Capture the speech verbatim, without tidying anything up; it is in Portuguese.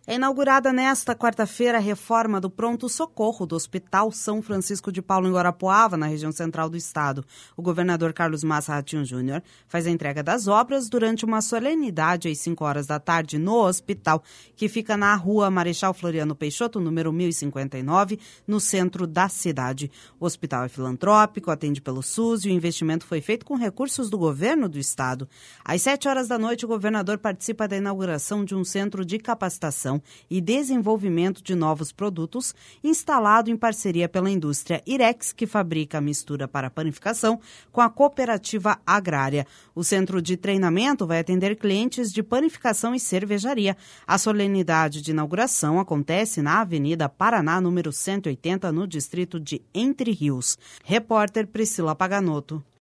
É inaugurada nesta quarta-feira a reforma do pronto-socorro do Hospital São Francisco de Paula, em Guarapuava, na região central do estado. O governador Carlos Massa Ratinho Júnior faz a entrega das obras durante uma solenidade às cinco horas da tarde no hospital, que fica na rua Marechal Floriano Peixoto, número mil e cinquenta e nove, no centro da cidade. O hospital é filantrópico, atende pelo SUS e o investimento foi feito com recursos do governo do estado. Às sete horas da noite, o governador participa da inauguração de um centro de capacitação e desenvolvimento de novos produtos, instalado em parceria pela indústria Irex, que fabrica a mistura para panificação, com a cooperativa agrária. O centro de treinamento vai atender clientes de panificação e cervejaria. A solenidade de inauguração acontece na Avenida Paraná, número cento e oitenta, no distrito de Entre Rios. Repórter Priscila Paganotto.